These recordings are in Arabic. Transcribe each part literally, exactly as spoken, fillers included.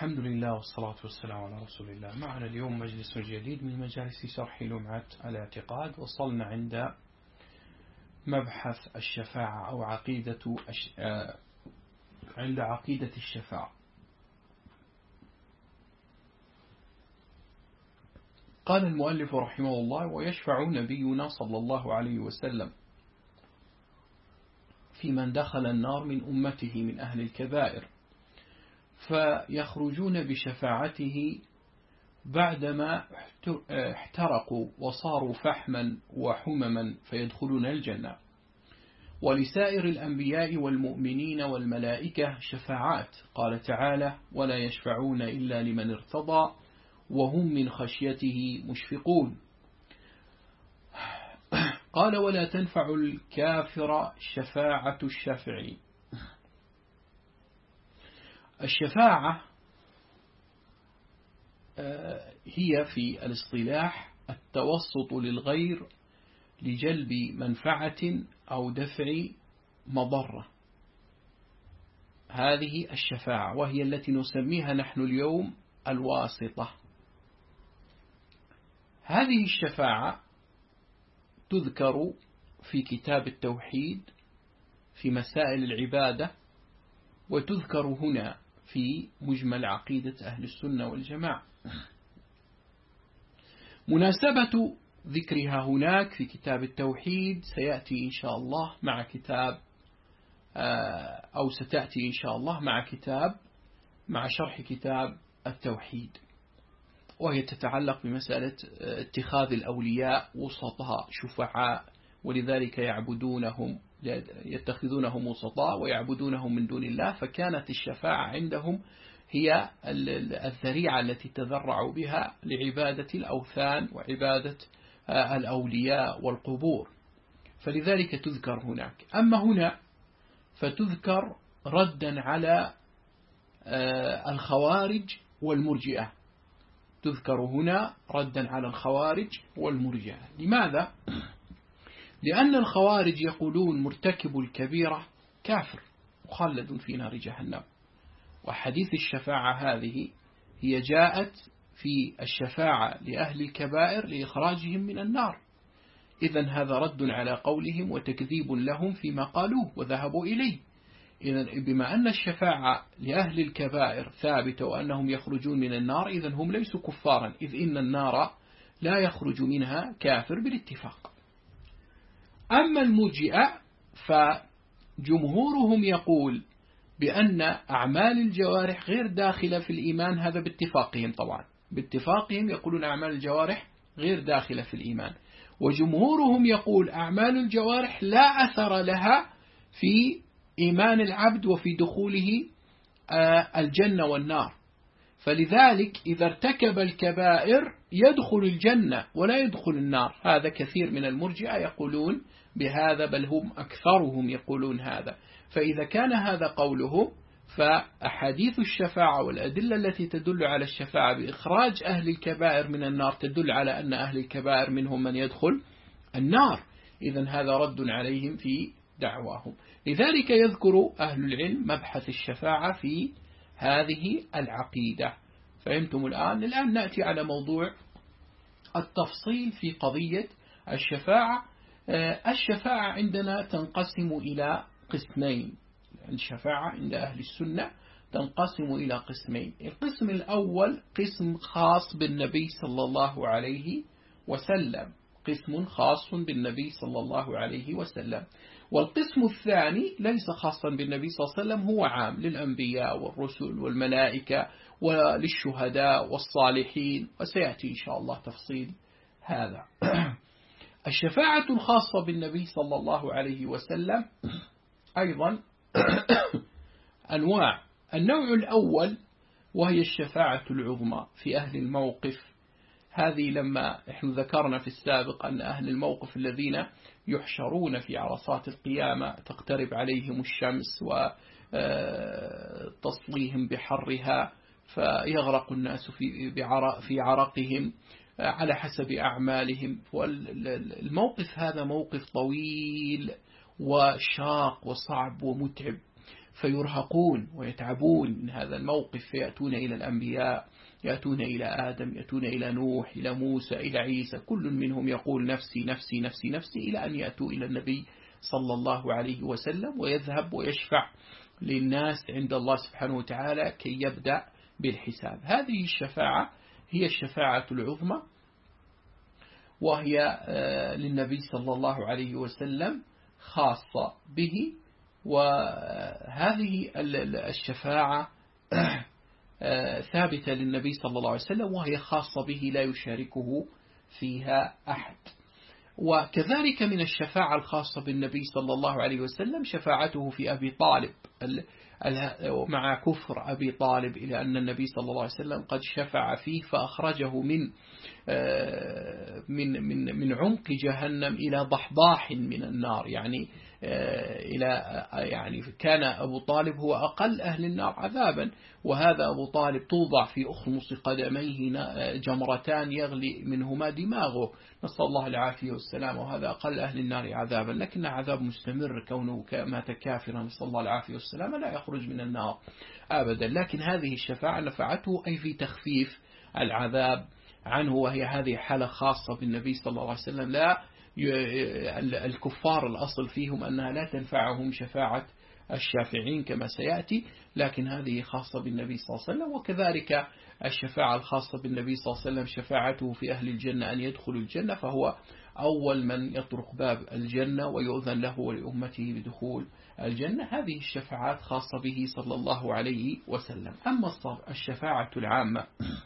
الحمد لله والصلاة والسلام على رسول الله. معنا اليوم مجلس جديد من مجالس شرح لمعة الاعتقاد. وصلنا عند مبحث الشفاعة أو عقيدة الش... عند عقيدة الشفاعة. قال المؤلف رحمه الله: ويشفع نبينا صلى الله عليه وسلم في من دخل النار من أمته من أهل الكبائر، فيخرجون بشفاعته بعدما احترقوا وصاروا فحما وحمما فيدخلون الجنة. ولسائر الأنبياء والمؤمنين والملائكة شفاعات، قال تعالى: ولا يشفعون إلا لمن ارتضى وهم من خشيته مشفقون. قال: ولا تنفع الكافر شفاعة الشافعين. الشفاعة هي في الاصطلاح التوسط للغير لجلب منفعة أو دفع مضرة. هذه الشفاعة، وهي التي نسميها نحن اليوم الواسطة. هذه الشفاعة تذكر في كتاب التوحيد في مسائل العبادة، وتذكر هنا في مجمل عقيدة أهل السنة والجماعة. مناسبة ذكرها هناك في كتاب التوحيد سيأتي إن شاء الله مع كتاب أو ستأتي إن شاء الله مع كتاب مع شرح كتاب التوحيد، وهي تتعلق بمسألة اتخاذ الأولياء وسطاء شفعاء، ولذلك يعبدونهم يتخذونهم وسطاء ويعبدونهم من دون الله. فكانت الشفاعة عندهم هي الذريعة التي تذرعوا بها لعبادة الأوثان وعبادة الأولياء والقبور، فلذلك تذكر هناك. أما هنا فتذكر ردا على الخوارج والمرجئة، تذكر هنا ردا على الخوارج والمرجئة. لماذا؟ لأن الخوارج يقولون مرتكب الكبيرة كافر مخلد في نار جهنم، وحديث الشفاعة هذه هي جاءت في الشفاعة لأهل الكبائر لإخراجهم من النار. إذن هذا رد على قولهم وتكذيب لهم فيما قالوه وذهبوا إليه. إذن بما أن الشفاعة لأهل الكبائر ثابتة وأنهم يخرجون من النار، إذن هم ليسوا كفارا، إذ إن النار لا يخرج منها كافر بالاتفاق. أما المرجئة فجمهورهم يقول بأن أعمال الجوارح غير داخلة في الإيمان، هذا باتفاقهم طبعا، باتفاقهم يقولون أعمال الجوارح غير داخلة في الإيمان. وجمهورهم يقول أعمال الجوارح لا أثر لها في إيمان العبد وفي دخوله الجنة والنار، فلذلك إذا ارتكب الكبائر يدخل الجنة ولا يدخل النار. هذا كثير من المرجئة يقولون بهذا، بل هم أكثرهم يقولون هذا. فإذا كان هذا قولهم، فأحاديث الشفاعة والأدلة التي تدل على الشفاعة بإخراج أهل الكبائر من النار تدل على أن أهل الكبائر منهم من يدخل النار. إذن هذا رد عليهم في دعواهم. لذلك يذكر أهل العلم مبحث الشفاعة في هذه العقيدة. فهمتم الآن؟ الآن نأتي على موضوع التفصيل في قضية الشفاعة. الشفاعة عندنا تنقسم إلى قسمين. الشفاعة عند أهل السنة تنقسم إلى قسمين. القسم الأول قسم خاص بالنبي صلى الله عليه وسلم، قسم خاص بالنبي صلى الله عليه وسلم. والقسم الثاني ليس خاصا بالنبي صلى الله عليه وسلم، هو عام للأنبياء والرسل والملائكة وللشهداء والصالحين، وسيأتي إن شاء الله تفصيل هذا. الشفاعة الخاصة بالنبي صلى الله عليه وسلم أيضا أنواع. النوع الأول وهي الشفاعة العظمى في أهل الموقف. هذه لما نحن ذكرنا في السابق أن أهل الموقف الذين يحشرون في عرصات القيامة تقترب عليهم الشمس وتصليهم بحرها فيغرق الناس في عرقهم على حسب أعمالهم. والموقف هذا موقف طويل وشاق وصعب ومتعب، فيرهقون ويتعبون من هذا الموقف، فيأتون إلى الأنبياء، يأتون إلى آدم، يأتون إلى نوح، إلى موسى، إلى عيسى، كل منهم يقول نفسي نفسي نفسي نفسي، إلى أن يأتوا إلى النبي صلى الله عليه وسلم ويذهب ويشفع للناس عند الله سبحانه وتعالى كي يبدأ بالحساب. هذه الشفاعة هي الشفاعة العظمى، وهي للنبي صلى الله عليه وسلم خاصة به. وهذه الشفاعة ثابتة للنبي صلى الله عليه وسلم، وهي خاصة به لا يشاركه فيها أحد. وكذلك من الشفاعة الخاصة بالنبي صلى الله عليه وسلم شفاعته في أبي طالب مع كفر أبي طالب، إلى أن النبي صلى الله عليه وسلم قد شفع فيه فأخرجه من من من من عمق جهنم إلى ضحضاح من النار، يعني إلى يعني كان أبو طالب هو أقل أهل النار عذابا، وهذا أبو طالب توضع في أخمص قدميه جمرتان يغلي منهما دماغه، نسأل الله العافية والسلام، وهذا أقل أهل النار عذابا، لكن عذاب مستمر كونه مات كافرا نسأل الله العافية والسلام لا يخرج من النار أبدا. لكن هذه الشفاعة نفعته أي في تخفيف العذاب عنه، وهي هذه حالة خاصة بالنبي صلى الله عليه وسلم. لا الكفار الأصل فيهم أنها لا تنفعهم شفاعة الشافعين كما سيأتي، لكن هذه خاصة بالنبي صلى الله عليه وسلم. وكذلك الشفاعة الخاصة بالنبي صلى الله عليه وسلم شفاعته في أهل الجنة أن يدخلوا الجنة، فهو أول من يطرق باب الجنة ويؤذن له ولأمته بدخول الجنة. هذه الشفاعات خاصة به صلى الله عليه وسلم. أما الشفاعة العامة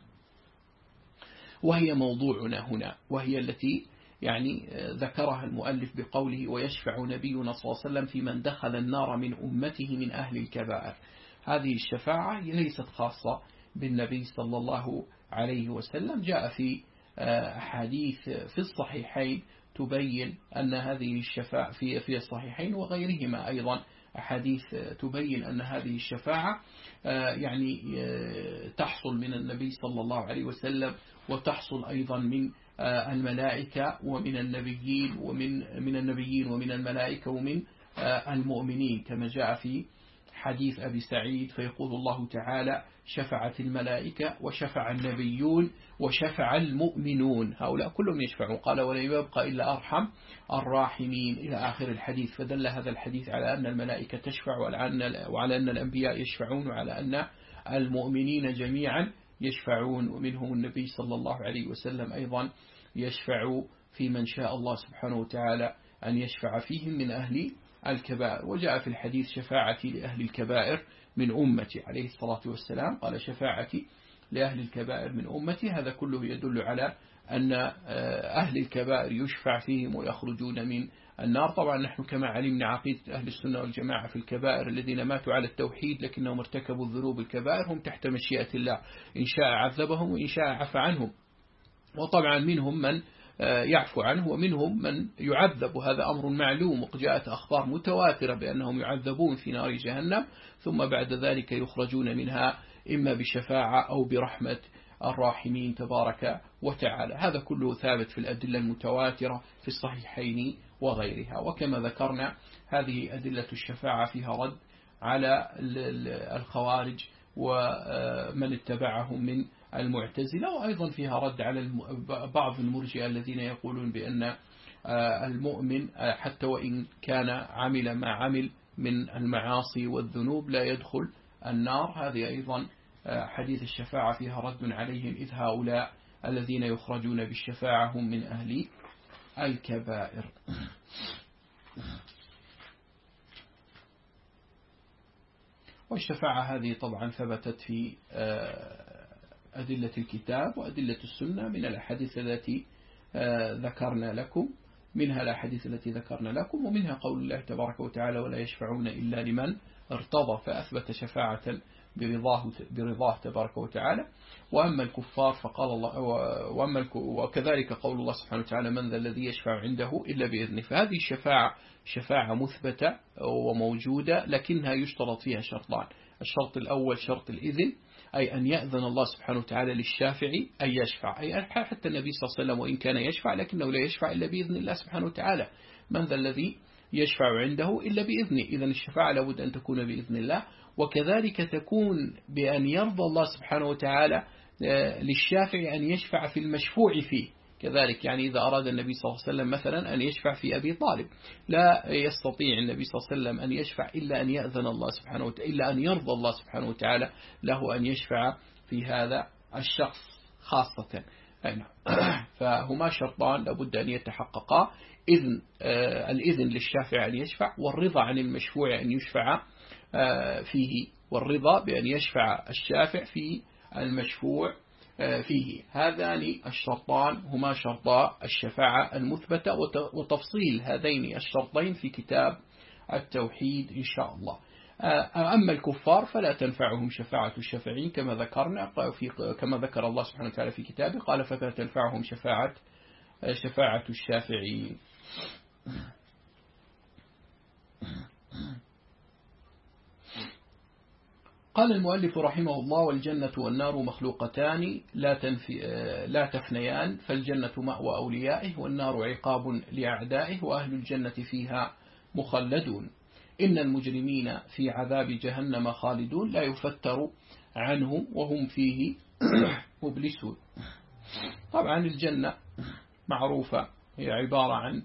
وهي موضوعنا هنا، وهي التي يعني ذكرها المؤلف بقوله ويشفع نبينا صلى الله عليه وسلم في من دخل النار من أمته من أهل الكبائر. هذه الشفاعة ليست خاصة بالنبي صلى الله عليه وسلم. جاء في أحاديث في الصحيحين تبين أن هذه الشفاعة في في الصحيحين وغيرهما أيضا أحاديث تبين أن هذه الشفاعة يعني تحصل من النبي صلى الله عليه وسلم، وتحصل أيضا من الملائكة ومن النبيين ومن من النبيين ومن الملائكة ومن المؤمنين، كما جاء في حديث أبي سعيد فيقول الله تعالى شفعت الملائكة وشفع النبيون وشفع المؤمنون، هؤلاء كلهم يشفعون. قال ولا يبقى إلا أرحم الراحمين إلى آخر الحديث. فدل هذا الحديث على أن الملائكة تشفع، وعلى أن الأنبياء يشفعون، وعلى أن المؤمنين جميعا يشفعون، ومنهم النبي صلى الله عليه وسلم أيضا يشفع في من شاء الله سبحانه وتعالى أن يشفع فيهم من أهل الكبائر. وجاء في الحديث شفاعتي لأهل الكبائر من أمتي عليه الصلاة والسلام، قال شفاعتي لأهل الكبائر من أمتي. هذا كله يدل على أن أهل الكبائر يشفع فيهم ويخرجون من النار. طبعا نحن كما علمنا عقيدة أهل السنة والجماعة في الكبائر الذين ماتوا على التوحيد لكنهم ارتكبوا الذنوب الكبائر هم تحت مشيئة الله، إن شاء عذبهم وإن شاء عفى عنهم. وطبعا منهم من يعفو عنه ومنهم من يعذب، وهذا أمر معلوم، وجاءت أخبار متواترة بأنهم يعذبون في نار جهنم ثم بعد ذلك يخرجون منها إما بشفاعة أو برحمة الراحمين تبارك وتعالى. هذا كله ثابت في الأدلة المتواترة في الصحيحين وغيرها. وكما ذكرنا هذه أدلة الشفاعة فيها رد على الخوارج ومن اتبعهم من المعتزلة، وأيضا فيها رد على بعض المرجئة الذين يقولون بأن المؤمن حتى وإن كان عمل ما عمل من المعاصي والذنوب لا يدخل النار. هذه أيضا حديث الشفاعة فيها رد عليهم، إذ هؤلاء الذين يخرجون بالشفاعة هم من أهل الكبائر. والشفاعة هذه طبعا ثبتت في أدلة الكتاب وأدلة السنة من الأحاديث التي ذكرنا لكم، منها الأحاديث التي ذكرنا لكم، ومنها قول الله تبارك وتعالى ولا يشفعون إلا لمن ارتضى، فأثبت شفاعة برضاه, برضاه تبارك وتعالى. وأما الكفار فقال الله وأما وكذلك قول الله سبحانه وتعالى من ذا الذي يشفع عنده إلا بإذنه. فهذه الشفاعة شفاعة مثبتة وموجودة، لكنها يشترط فيها شرطان. الشرط الأول شرط الإذن، أي أن يأذن الله سبحانه وتعالى للشافع أن يشفع، أي حتى النبي صلى الله عليه وسلم وإن كان يشفع لكنه لا يشفع إلا بإذن الله سبحانه وتعالى. من ذا الذي يشفع عنده إلا بإذنه. إذن الشفاعة لابد أن تكون بإذن الله. وكذلك تكون بأن يرضى الله سبحانه وتعالى للشافع أن يشفع في المشفوع فيه كذلك. يعني إذا أراد النبي صلى الله عليه وسلم مثلا أن يشفع في أبي طالب، لا يستطيع النبي صلى الله عليه وسلم أن يشفع إلا أن يأذن الله سبحانه وتعالى، إلا أن يرضى الله سبحانه وتعالى له أن يشفع في هذا الشخص خاصة. فهما شرطان لابد أن يتحققا: إذن الإذن للشافع أن يشفع، والرضا عن المشفوع أن يشفع فيه، والرضا بأن يشفع الشافع في المشفوع فيه. هذان الشرطان هما شرطا الشفاعة المثبتة، وتفصيل هذين الشرطين في كتاب التوحيد إن شاء الله. أما الكفار فلا تنفعهم شفاعة الشافعين كما ذكرنا في كما ذكر الله سبحانه وتعالى في كتابه، قال فلا تنفعهم شفاعة شفاعة الشافعين. قال المؤلف رحمه الله: والجنة والنار مخلوقتان لا, تنفي لا تفنيان، فالجنة مأوى أوليائه والنار عقاب لأعدائه، وأهل الجنة فيها مخلدون. إن المجرمين في عذاب جهنم خالدون لا يفتر عنهم وهم فيه مبلسون. طبعا الجنة معروفة، هي عبارة عن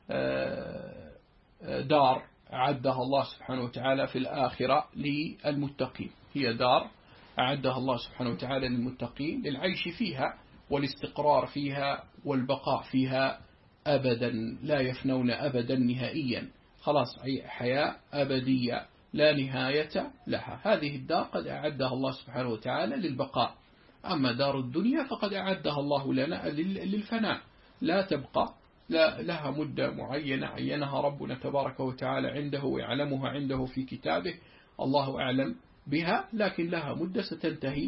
دار أعدها الله سبحانه وتعالى في الآخرة للمتقين، هي دار أعدها الله سبحانه وتعالى للمتقين للعيش فيها والاستقرار فيها والبقاء فيها أبدا، لا يفنون أبدا نهائيا، خلاص حياة أبدية لا نهاية لها. هذه الدار قد أعدها الله سبحانه وتعالى للبقاء. أما دار الدنيا فقد أعدها الله لنا للفناء، لا تبقى، لا لها مدة معينة عينها ربنا تبارك وتعالى عنده ويعلمها عنده في كتابه، الله أعلم بها، لكن لها مدة ستنتهي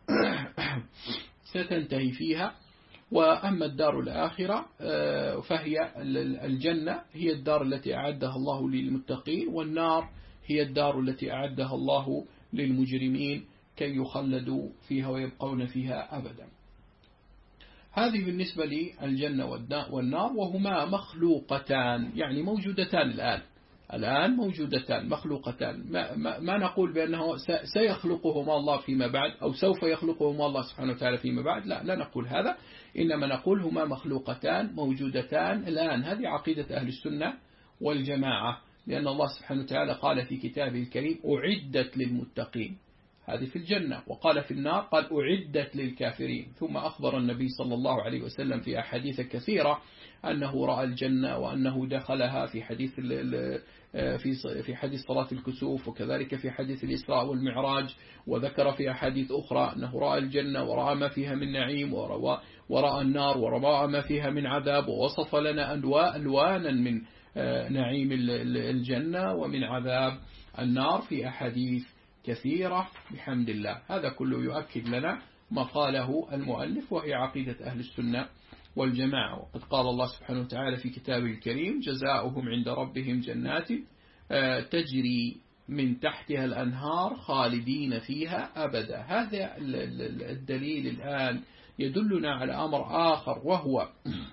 ستنتهي فيها. وأما الدار الآخرة فهي الجنة هي الدار التي أعدها الله للمتقين، والنار هي الدار التي أعدها الله للمجرمين كي يخلدوا فيها ويبقون فيها أبدا. هذه بالنسبة للجنة والنار، وهما مخلوقتان، يعني موجودتان الآن الآن موجودتان مخلوقتان. ما, ما, ما نقول بأنه سيخلقهما الله فيما بعد أو سوف يخلقهما الله سبحانه وتعالى فيما بعد، لا لا نقول هذا، إنما نقول هما مخلوقتان موجودتان الآن. هذه عقيدة أهل السنة والجماعة، لأن الله سبحانه وتعالى قال في كتابه الكريم: أعدت للمتقين، هذه في الجنة، وقال في النار قال أعدت للكافرين. ثم أخبر النبي صلى الله عليه وسلم في أحاديث كثيرة أنه رأى الجنة وأنه دخلها، في حديث في في حديث صلاة الكسوف، وكذلك في حديث الإسراء والمعراج، وذكر في أحاديث أخرى أنه رأى الجنة ورأى ما فيها من نعيم، ورأى النار ورأى ما فيها من عذاب، ووصف لنا ألوانا من نعيم الجنة ومن عذاب النار في أحاديث كثيرة بحمد الله. هذا كله يؤكد لنا ما قاله المؤلف، وهي عقيدة أهل السنة والجماعة. وقد قال الله سبحانه وتعالى في كتابه الكريم: جزاؤهم عند ربهم جنات تجري من تحتها الأنهار خالدين فيها أبدا. هذا الدليل الآن يدلنا على أمر آخر، وهو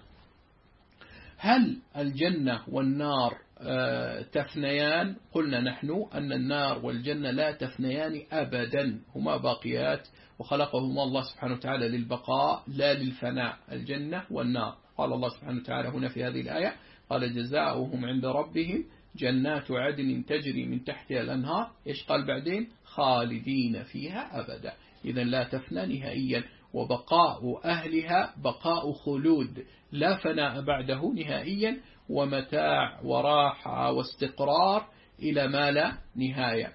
هل الجنة والنار تفنيان؟ قلنا نحن أن النار والجنة لا تفنيان أبدا، هما باقيات، وخلقهما الله سبحانه وتعالى للبقاء لا للفناء، الجنة والنار. قال الله سبحانه وتعالى هنا في هذه الآية: قال جزاؤهم عند ربهم جنات عدن تجري من تحتها الأنهار، إيش قال بعدين؟ خالدين فيها أبدا. إذن لا تفنى نهائيا، وبقاء أهلها بقاء خلود لا فناء بعده نهائيا، ومتاع وراحة واستقرار إلى ما لا نهاية.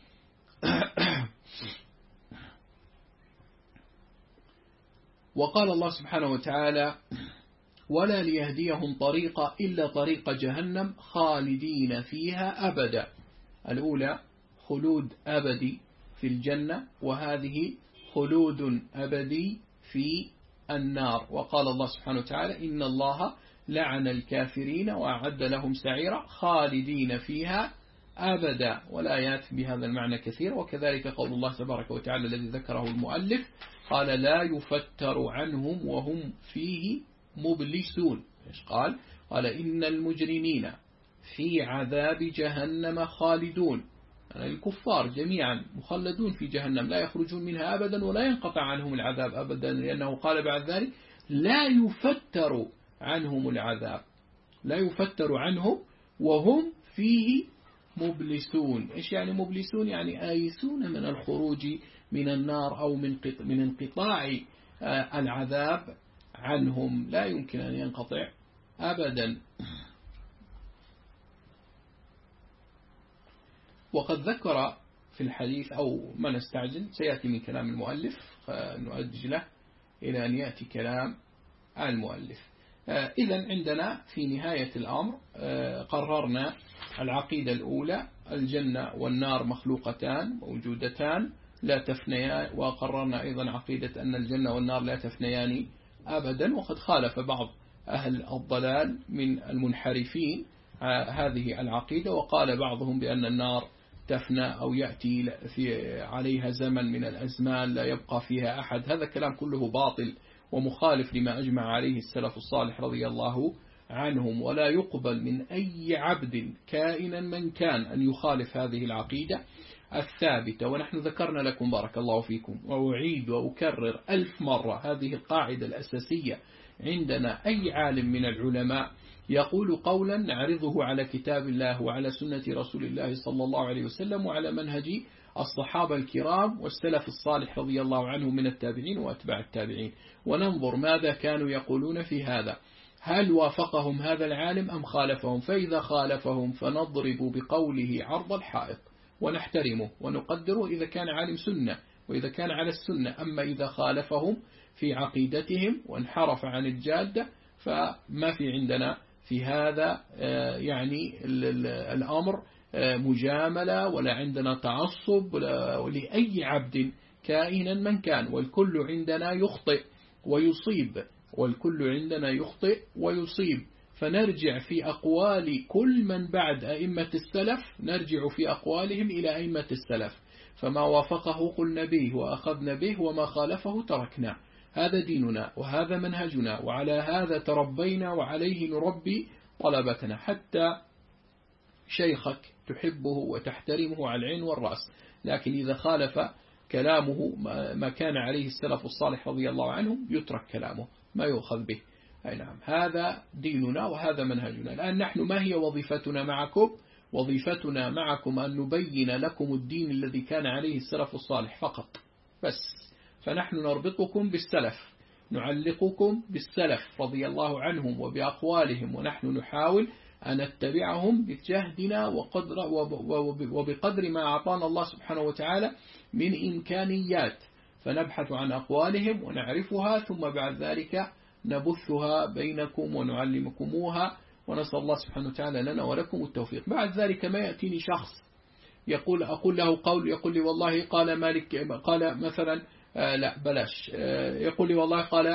وقال الله سبحانه وتعالى: ولا ليهديهم طريقا إلا طريق جهنم خالدين فيها أبدا. الأولى خلود أبدي في الجنة، وهذه خلود أبدي في النار. وقال الله سبحانه وتعالى: إن الله لعن الكافرين وأعد لهم سعيرا خالدين فيها أبدا. والآيات بهذا المعنى كثير. وكذلك قول الله تبارك وتعالى الذي ذكره المؤلف، قال: لا يفتر عنهم وهم فيه مبلسون. إيش قال؟ قال: إن المجرمين في عذاب جهنم خالدون، يعني الكفار جميعا مخلدون في جهنم لا يخرجون منها أبدا ولا ينقطع عنهم العذاب أبدا، لأنه قال بعد ذلك لا يفتر عنهم العذاب، لا يفتر عنهم وهم فيه مبلسون. إيش يعني مبلسون؟ يعني آيسون من الخروج من النار أو من من انقطاع العذاب عنهم، لا يمكن أن ينقطع أبدا. وقد ذكر في الحديث، أو ما نستعجل سيأتي من كلام المؤلف فنؤجل له إلى أن يأتي كلام المؤلف. إذن عندنا في نهاية الأمر قررنا العقيدة الأولى الجنة والنار مخلوقتان موجودتان لا تفنيان، وقررنا أيضا عقيدة أن الجنة والنار لا تفنيان أبدا. وقد خالف بعض أهل الضلال من المنحرفين هذه العقيدة، وقال بعضهم بأن النار تفنى أو يأتي في عليها زمن من الأزمان لا يبقى فيها أحد. هذا الكلام كله باطل ومخالف لما أجمع عليه السلف الصالح رضي الله عنهم، ولا يقبل من أي عبد كائنا من كان أن يخالف هذه العقيدة الثابتة. ونحن ذكرنا لكم بارك الله فيكم وأعيد وأكرر ألف مرة هذه القاعدة الأساسية عندنا. أي عالم من العلماء يقول قولا نعرضه على كتاب الله وعلى سنة رسول الله صلى الله عليه وسلم وعلى منهج الصحابة الكرام والسلف الصالح رضي الله عنهم من التابعين وأتباع التابعين، وننظر ماذا كانوا يقولون في هذا، هل وافقهم هذا العالم أم خالفهم؟ فإذا خالفهم فنضرب بقوله عرض الحائط ونحترمه ونقدره إذا كان عالم سنة وإذا كان على السنة. أما إذا خالفهم في عقيدتهم وانحرف عن الجادة فما في عندنا في هذا يعني الأمر مجاملة ولا عندنا تعصب لأي عبد كائنا من كان، والكل عندنا يخطئ ويصيب، والكل عندنا يخطئ ويصيب. فنرجع في أقوال كل من بعد أئمة السلف، نرجع في أقوالهم إلى أئمة السلف، فما وافقه قلنا به وأخذنا به وما خالفه تركنا. هذا ديننا وهذا منهجنا، وعلى هذا تربينا وعليه نربي طلبتنا. حتى شيخك تحبه وتحترمه على العين والرأس، لكن إذا خالف كلامه ما كان عليه السلف الصالح رضي الله عنهم يترك كلامه ما يؤخذ به. أي نعم، هذا ديننا وهذا منهجنا. الآن نحن ما هي وظيفتنا معكم؟ وظيفتنا معكم أن نبين لكم الدين الذي كان عليه السلف الصالح فقط بس. فنحن نربطكم بالسلف، نعلقكم بالسلف رضي الله عنهم وبأقوالهم، ونحن نحاول أن نتبعهم بجهدنا وقدر وبقدر ما أعطانا الله سبحانه وتعالى من إمكانيات، فنبحث عن أقوالهم ونعرفها ثم بعد ذلك نبثها بينكم ونعلمكموها، ونسأل الله سبحانه وتعالى لنا ولكم التوفيق. بعد ذلك ما يأتيني شخص يقول أقول له قول يقول لي والله قال مالك قال مثلا آه لا بلاش آه يقول لي والله قال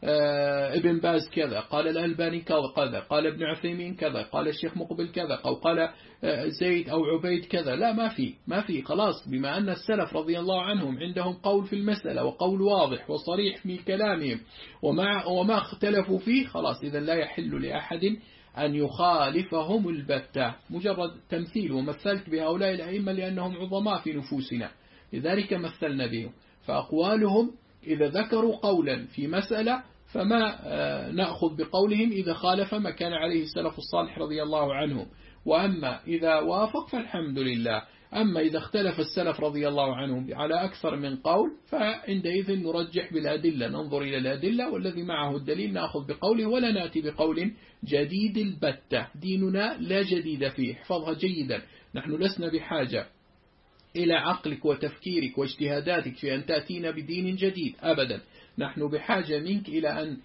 آه ابن باز كذا، قال الألباني كذا، قال ابن عثيمين كذا، قال الشيخ مقبل كذا، أو قال آه زيد أو عبيد كذا. لا، ما في ما في خلاص. بما أن السلف رضي الله عنهم عندهم قول في المسألة وقول واضح وصريح في كلامهم وما وما اختلفوا فيه، خلاص إذا لا يحل لأحد أن يخالفهم البتة. مجرد تمثيل، ومثلت بهؤلاء الأئمة لأنهم عظماء في نفوسنا لذلك مثلنا بهم. فأقوالهم إذا ذكروا قولا في مسألة فما نأخذ بقولهم إذا خالف ما كان عليه السلف الصالح رضي الله عنهم، وأما إذا وافق فالحمد لله. أما إذا اختلف السلف رضي الله عنهم على أكثر من قول فعندئذ نرجح بالأدلة، ننظر إلى الأدلة والذي معه الدليل نأخذ بقوله ولا نأتي بقول جديد البتة. ديننا لا جديد فيه، احفظها جيدا. نحن لسنا بحاجة إلى عقلك وتفكيرك واجتهاداتك في أن تأتينا بدين جديد أبدا. نحن بحاجة منك إلى أن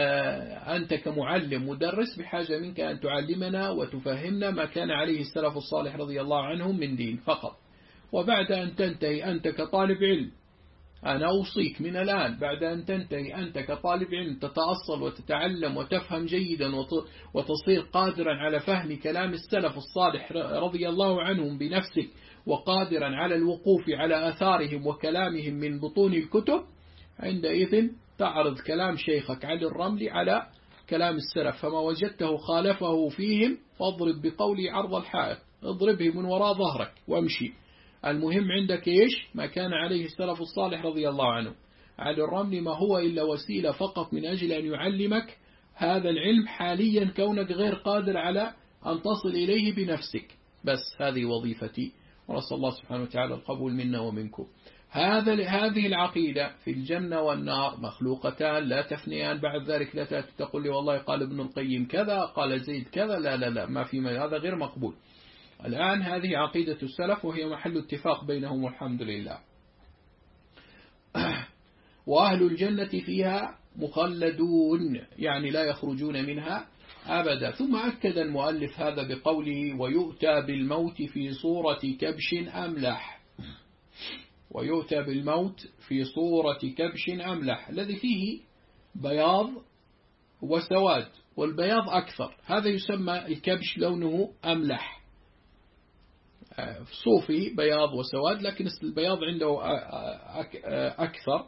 أنت كمعلم مدرس بحاجة منك أن تعلمنا وتفهمنا ما كان عليه السلف الصالح رضي الله عنهم من دين فقط. وبعد أن تنتهي أنت كطالب علم، أنا أوصيك من الآن بعد أن تنتهي أنت كطالب علم تتأصل وتتعلم وتفهم جيدا وتصير قادرا على فهم كلام السلف الصالح رضي الله عنهم بنفسك، وقادرا على الوقوف على أثارهم وكلامهم من بطون الكتب، عندئذ تعرض كلام شيخك علي الرملي على كلام السلف، فما وجدته خالفه فيهم فاضرب بقولي عرض الحائط، اضربه من وراء ظهرك وامشي. المهم عندك إيش ما كان عليه السلف الصالح رضي الله عنه. على الرمل ما هو إلا وسيلة فقط من أجل أن يعلمك هذا العلم حاليا، كونك غير قادر على أن تصل إليه بنفسك. بس هذه وظيفتي، ونسأل الله سبحانه وتعالى القبول منا ومنكم. هذا هذه العقيدة في الجنة والنار مخلوقتان لا تفنيان. بعد ذلك لا تقول لي والله قال ابن القيم كذا قال زيد كذا، لا لا لا، ما في، هذا غير مقبول. الآن هذه عقيدة السلف وهي محل اتفاق بينهم والحمد لله. وأهل الجنة فيها مخلدون، يعني لا يخرجون منها أبدا. ثم أكد المؤلف هذا بقوله ويؤتى بالموت في صورة كبش أملح. ويؤتى بالموت في صورة كبش أملح، الذي فيه بياض وسواد، والبياض أكثر، هذا يسمى الكبش لونه أملح، صوفي بياض وسواد، لكن البياض عنده أكثر.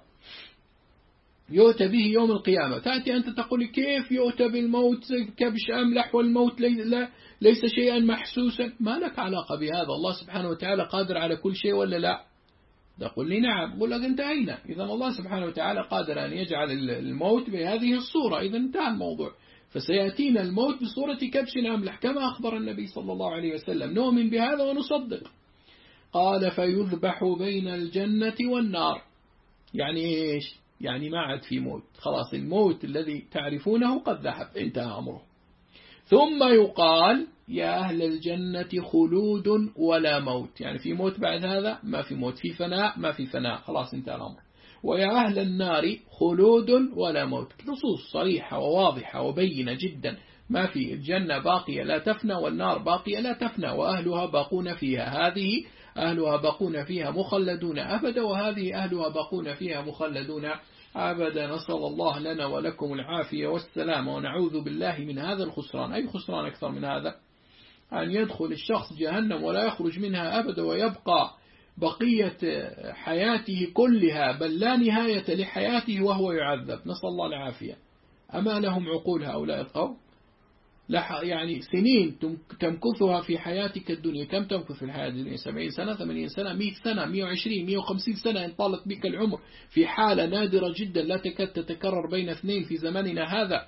يؤتى به يوم القيامة. تأتي أنت تقول كيف يؤتى بالموت كبش أملح والموت ليس شيئا محسوسا؟ ما لك علاقة بهذا، الله سبحانه وتعالى قادر على كل شيء ولا لا؟ تقول لي نعم، قل لك انتهينا. إذا الله سبحانه وتعالى قادر أن يجعل الموت بهذه الصورة، إذا انتهى الموضوع. فسيأتينا الموت بصورة كبش أملح كما أخبر النبي صلى الله عليه وسلم، نؤمن بهذا ونصدق. قال فيذبح بين الجنة والنار. يعني إيش؟ يعني ما عاد في موت، خلاص الموت الذي تعرفونه قد ذهب، انتهى أمره. ثم يقال يا أهل الجنة خلود ولا موت، يعني في موت بعد هذا؟ ما في موت. في فناء؟ ما في فناء، خلاص انتهى الأمر. ويا أهل النار خلود ولا موت. نصوص صريحة وواضحة وبينة جدا، ما في. الجنة باقية لا تفنى، والنار باقية لا تفنى، وأهلها باقون فيها. هذه أهلها باقون فيها مخلدون أبدا، وهذه أهلها باقون فيها مخلدون أبدا. نسأل الله لنا ولكم العافية والسلام، ونعوذ بالله من هذا الخسران. أي خسران أكثر من هذا؟ أن يدخل الشخص جهنم ولا يخرج منها أبدا، ويبقى بقية حياته كلها بل لا نهاية لحياته وهو يعذب، نسأل الله العافية. أما لهم عقول هؤلاء القوم؟ يعني سنين تمكثها في حياتك الدنيا. كم تمكث في الحياة الدنيا؟ سبعين سنة، ثمانين سنة، مئة سنة، مئة وعشرين، مئة وخمسين سنة إن طالت بك العمر، في حالة نادرة جدا لا تكاد تتكرر بين اثنين في زماننا هذا.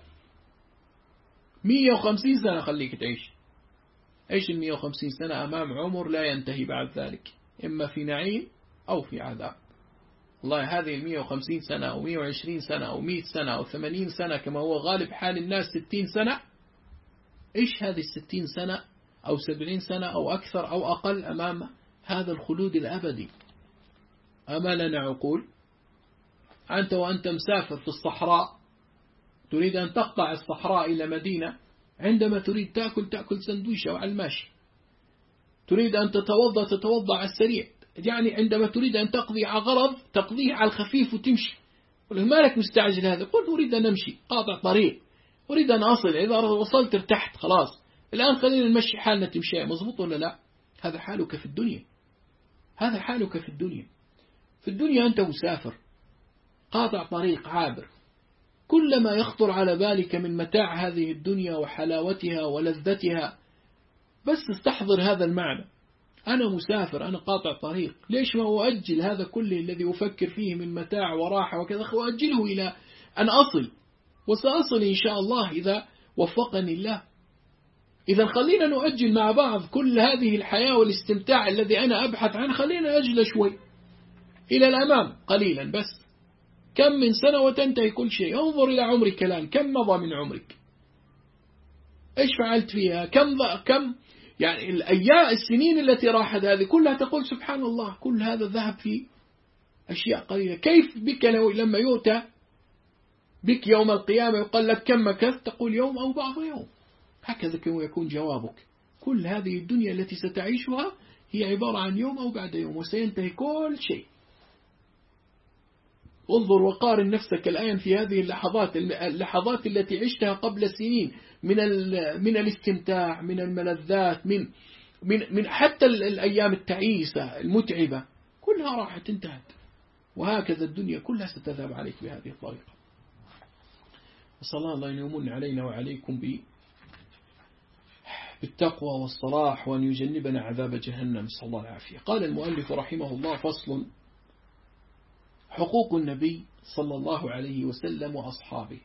مئة وخمسين سنة خليك تعيش. ايش ال مئة وخمسين سنة أمام عمر لا ينتهي بعد ذلك، إما في نعيم أو في عذاب. والله هذه ال مئة وخمسين سنة أو مئة وعشرين سنة أو مئة سنة أو ثمانين سنة كما هو غالب حال الناس، ستين سنة. إيش هذه الستين سنة أو سبعين سنة أو أكثر أو أقل أمام هذا الخلود الأبدي؟ أما لنا عقول؟ أنت وأنت مسافر في الصحراء تريد أن تقطع الصحراء إلى مدينة، عندما تريد تأكل تأكل سندويشة وعلى الماشي، تريد أن تتوضأ تتوضأ على السريع، يعني عندما تريد أن تقضي على غرض تقضيه على الخفيف وتمشي. ما لك مستعجل هذا؟ قل أريد أن أمشي، قاطع طريق، أريد أن أصل، إذا وصلت ارتحت خلاص، الآن خلينا نمشي حالنا تمشي. مضبوط ولا لا؟ هذا حالك في الدنيا، هذا حالك في الدنيا. في الدنيا أنت مسافر قاطع طريق عابر، كل ما يخطر على بالك من متاع هذه الدنيا وحلاوتها ولذتها، بس استحضر هذا المعنى. أنا مسافر، أنا قاطع طريق، ليش ما أؤجل هذا كله الذي أفكر فيه من متاع وراحة وكذا، أؤجله إلى أن أصل، وسأصل إن شاء الله إذا وفقني الله. إذا خلينا نؤجل مع بعض كل هذه الحياة والاستمتاع الذي أنا أبحث عنه، خلينا أجل شوي إلى الأمام قليلا بس. كم من سنة وتنتهي كل شيء. انظر إلى عمرك الآن، كم مضى من عمرك؟ إيش فعلت فيها؟ كم كم يعني الأيام السنين التي راحت هذه كلها تقول سبحان الله، كل هذا ذهب في أشياء قليلة. كيف بك لو لما يؤتى بك يوم القيامة يقال لك كم مكثت، تقول يوم أو بعض يوم. هكذا يكون جوابك. كل هذه الدنيا التي ستعيشها هي عبارة عن يوم أو بعد يوم، وسينتهي كل شيء. انظر وقارن نفسك الآن في هذه اللحظات اللحظات التي عشتها قبل سنين من من الاستمتاع، من الملذات، من من من حتى الأيام التعيسة المتعبة، كلها راحت انتهت. وهكذا الدنيا كلها ستذهب عليك بهذه الطريقة. أسأل الله أن يمن علينا وعليكم بالتقوى والصلاح وأن يجنبنا عذاب جهنم، صلى الله العافية. قال المؤلف رحمه الله: فصل: حقوق النبي صلى الله عليه وسلم وأصحابه.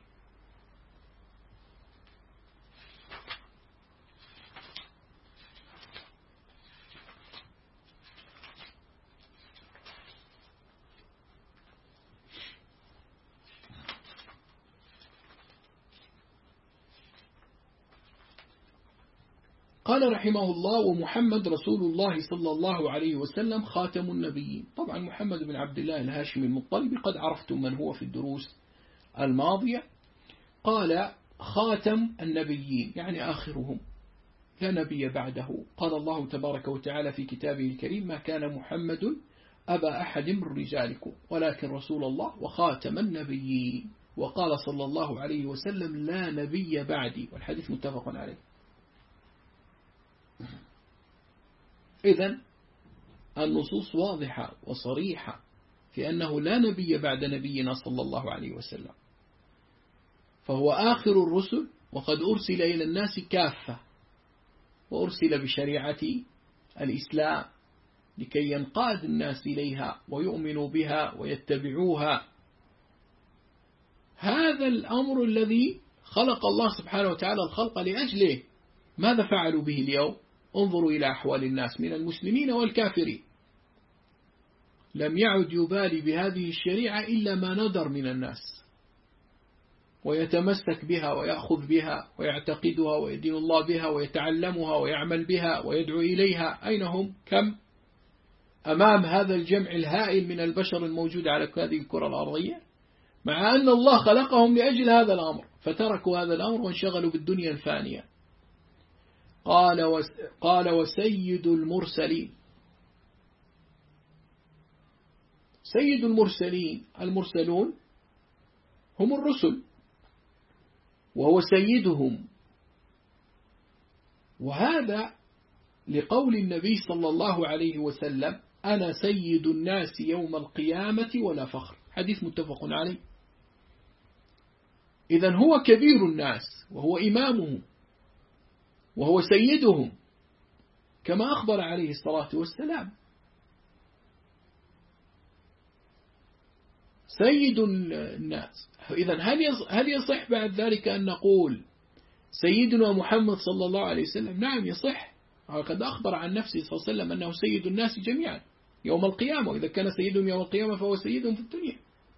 قال رحمه الله: ومحمد رسول الله صلى الله عليه وسلم خاتم النبيين. طبعا محمد بن عبد الله الهاشمي المطلبي قد عرفتم من هو في الدروس الماضية. قال: خاتم النبيين يعني آخرهم، لا نبي بعده. قال الله تبارك وتعالى في كتابه الكريم: ما كان محمد أبا أحد من رجالكم ولكن رسول الله وخاتم النبيين. وقال صلى الله عليه وسلم: لا نبي بعدي، والحديث متفق عليه. إذن النصوص واضحة وصريحة في أنه لا نبي بعد نبينا صلى الله عليه وسلم، فهو آخر الرسل، وقد أرسل إلى الناس كافة، وأرسل بشريعة الإسلام لكي ينقاد الناس إليها ويؤمنوا بها ويتبعوها. هذا الأمر الذي خلق الله سبحانه وتعالى الخلق لأجله. ماذا فعلوا به اليوم؟ انظروا إلى أحوال الناس من المسلمين والكافرين. لم يعد يبالي بهذه الشريعة إلا ما ندر من الناس، ويتمسك بها ويأخذ بها ويعتقدها ويدين الله بها ويتعلمها ويعمل بها ويدعو إليها. أين هم؟ كم أمام هذا الجمع الهائل من البشر الموجود على هذه الكرة الأرضية، مع أن الله خلقهم لأجل هذا الأمر، فتركوا هذا الأمر وانشغلوا بالدنيا الفانية. قال وس قال وسيد المرسلين. سيد المرسلين، المرسلون هم الرسل، وهو سيدهم. وهذا لقول النبي صلى الله عليه وسلم: أنا سيد الناس يوم القيامة ولا فخر، حديث متفق عليه. إذن هو كبير الناس وهو إمامهم وهو سيدهم كما أخبر عليه الصلاة والسلام. سيد الناس. إذن هل يصح بعد ذلك أن نقول سيدنا محمد صلى الله عليه وسلم؟ نعم يصح، وقد أخبر عن نفسه صلى الله عليه وسلم أنه سيد الناس جميعا يوم القيامة، وإذا كان سيدهم يوم القيامة فهو سيدهم في الدنيا.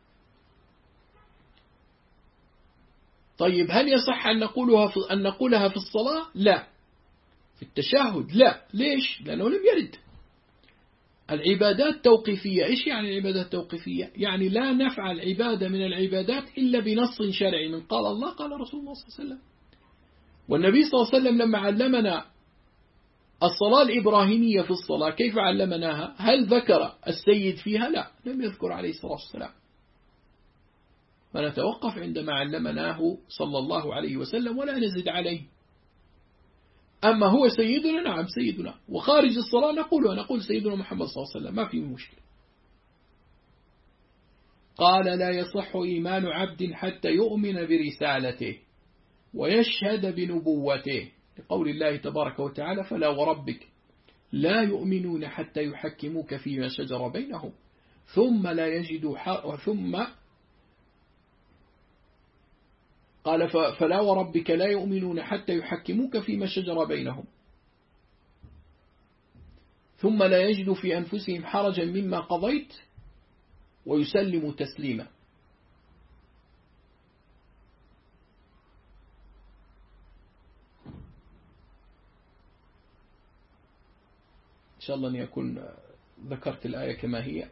طيب هل يصح أن نقولها في أن نقولها في الصلاة؟ لا. في التشهد؟ لا. ليش؟ لأنه لم يرد. العبادات توقيفية. إيش يعني العبادات التوقيفية؟ يعني لا نفعل عبادة من العبادات إلا بنص شرعي من قال الله قال رسول الله صلى الله عليه وسلم. والنبي صلى الله عليه وسلم لما علمنا الصلاة الإبراهيمية في الصلاة كيف علمناها؟ هل ذكر السيد فيها؟ لا، لم يذكر عليه الصلاة والسلام. فنتوقف عندما علمناه صلى الله عليه وسلم ولا نزد عليه. أما هو سيدنا، نعم سيدنا، وخارج الصلاة نقول نقول سيدنا محمد صلى الله عليه وسلم، ما في مشكلة. قال: لا يصح إيمان عبد حتى يؤمن برسالته ويشهد بنبوته، لقول الله تبارك وتعالى: فلا وربك لا يؤمنون حتى يحكموك فيما شجر بينهم ثم لا يجدوا ثم قال فلا وربك لا يؤمنون حتى يحكموك فيما شجر بينهم ثم لا يجدوا في أنفسهم حرجا مما قضيت ويسلموا تسليما. إن شاء الله أن يكون ذكرت الآية كما هي،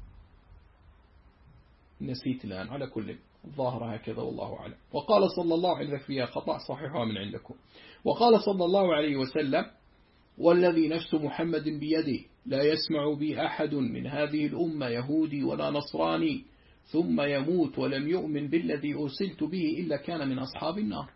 نسيت الآن، على كل ظاهر هكذا والله أعلم. وقال صلى الله عليه وسلم فيها خطأ صحيحها من عندكم. وقال صلى الله عليه وسلم: والذي نفس محمد بيده لا يسمع بي أحد من هذه الأمة يهودي ولا نصراني ثم يموت ولم يؤمن بالذي أرسلت به إلا كان من أصحاب النار.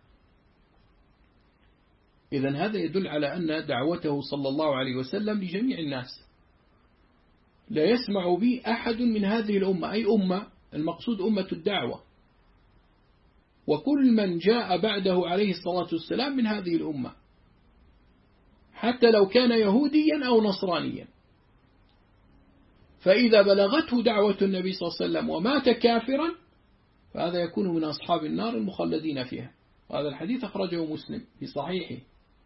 إذن هذا يدل على أن دعوته صلى الله عليه وسلم لجميع الناس. لا يسمع بي أحد من هذه الأمة، أي أمة؟ المقصود أمة الدعوة. وكل من جاء بعده عليه الصلاة والسلام من هذه الأمة، حتى لو كان يهوديا أو نصرانيا. فإذا بلغته دعوة النبي صلى الله عليه وسلم ومات كافرا فهذا يكون من أصحاب النار المخلدين فيها. وهذا الحديث أخرجه مسلم في صحيحه،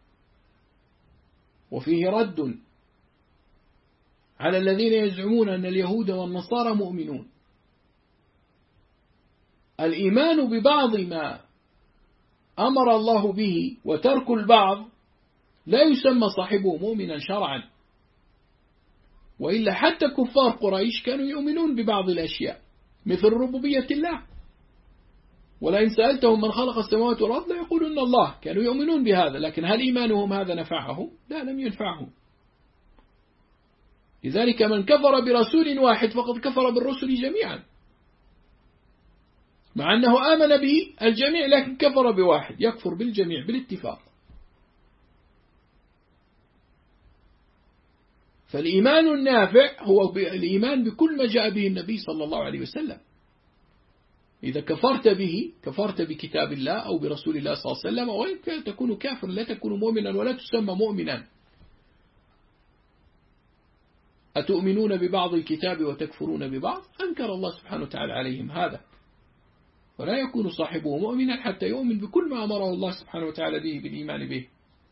وفيه رد على الذين يزعمون أن اليهود والنصارى مؤمنون. الإيمان ببعض ما أمر الله به وترك البعض لا يسمى صاحبه مؤمنا شرعا، وإلا حتى كفار قريش كانوا يؤمنون ببعض الأشياء مثل ربوبية الله، ولئن سألتهم من خلق السماوات والأرض لا يقولون الله، كانوا يؤمنون بهذا، لكن هل إيمانهم هذا نفعهم؟ لا، لم ينفعهم. لذلك من كفر برسول واحد فقد كفر بالرسل جميعا، مع أنه آمن به الجميع لكن كفر بواحد، يكفر بالجميع بالاتفاق. فالإيمان النافع هو الإيمان بكل ما جاء به النبي صلى الله عليه وسلم. إذا كفرت به كفرت بكتاب الله أو برسول الله صلى الله عليه وسلم، وإن تكون كافر لا تكون مؤمنا ولا تسمى مؤمنا. أتؤمنون ببعض الكتاب وتكفرون ببعض؟ أنكر الله سبحانه وتعالى عليهم هذا، ولا يكون صاحبه مؤمنا حتى يؤمن بكل ما أمره الله سبحانه وتعالى به بالإيمان به.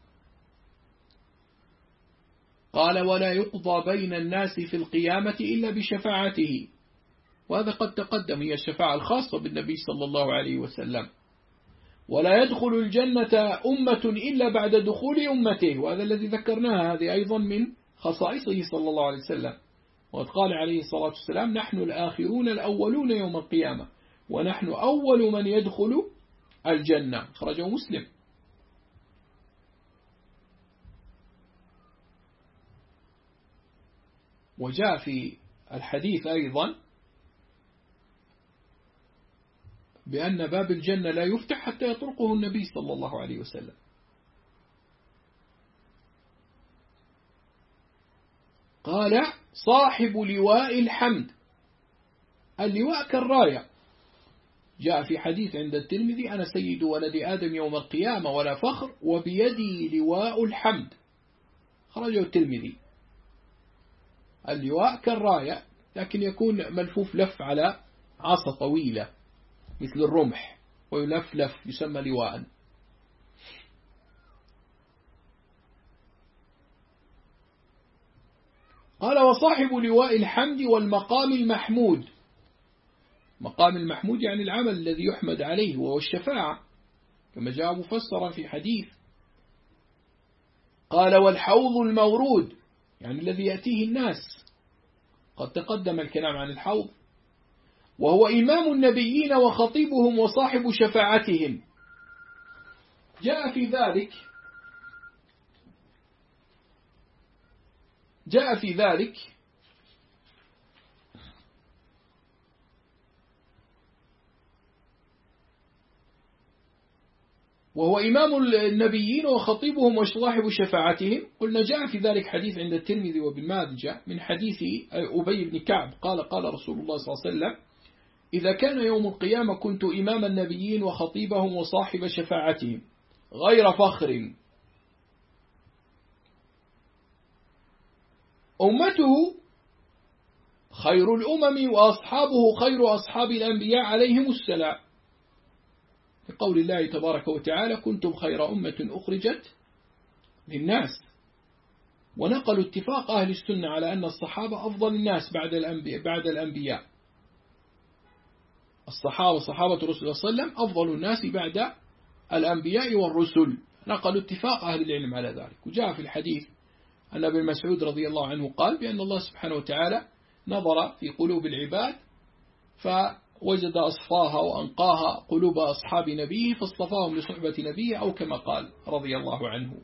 قال: ولا يقضى بين الناس في القيامة إلا بشفاعته. وهذا قد تقدم، هي الشفاعة الخاصة بالنبي صلى الله عليه وسلم. ولا يدخل الجنة أمة إلا بعد دخول أمته، وهذا الذي ذكرناها، هذه أيضا من خصائصه صلى الله عليه وسلم. وقد قال عليه الصلاة والسلام: نحن الآخرون الأولون يوم القيامة ونحن أول من يدخل الجنة. خرجه مسلم. وجاء في الحديث أيضا بأن باب الجنة لا يفتح حتى يطرقه النبي صلى الله عليه وسلم. قال: صاحب لواء الحمد. اللواء كالراية. جاء في حديث عند الترمذي: أنا سيد ولد آدم يوم القيامة ولا فخر وبيدي لواء الحمد. خرجه الترمذي. اللواء كالراية، لكن يكون ملفوف لف على عصا طويلة مثل الرمح، ويلف لف يسمى لواء. قال: وصاحب لواء الحمد والمقام المحمود. مقام المحمود يعني العمل الذي يحمد عليه، وهو الشفاعة كما جاء مفسرا في حديث. قال: والحوض المورود يعني الذي يأتيه الناس، قد تقدم الكلام عن الحوض، وهو إمام النبيين وخطيبهم وصاحب شفاعتهم. جاء في ذلك جاء في ذلك وهو إمام النبيين وخطيبهم وصاحب شفاعتهم. قلنا جاء في ذلك حديث عند الترمذي وابن ماجه من حديث أبي بن كعب قال: قال رسول الله صلى الله عليه وسلم: إذا كان يوم القيامة كنت إمام النبيين وخطيبهم وصاحب شفاعتهم غير فخر. أمته خير الأمم وأصحابه خير أصحاب الأنبياء عليهم السلام، في قول الله تبارك وتعالى: كنتم خير أمة أخرجت للناس. ونقلوا اتفاق أهل السنة على أن الصحابة أفضل الناس بعد الأنبياء, بعد الأنبياء. الصحابة صحابة رسول الله صلى الله عليه وسلم أفضل الناس بعد الأنبياء والرسل، نقلوا اتفاق أهل العلم على ذلك. وجاء في الحديث أن ابن مسعود رضي الله عنه قال بأن الله سبحانه وتعالى نظر في قلوب العباد فوجد أصفاها وأنقاها قلوب أصحاب نبيه فاصطفاهم لصحبة نبيه، أو كما قال رضي الله عنه.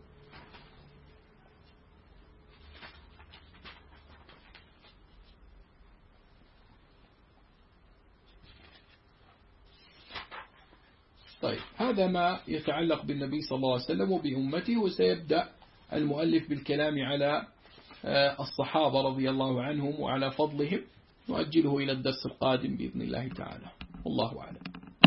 طيب، هذا ما يتعلق بالنبي صلى الله عليه وسلم وبأمته. وسيبدأ المؤلف بالكلام على الصحابة رضي الله عنهم وعلى فضلهم، نؤجله إلى الدرس القادم بإذن الله تعالى. والله أعلم.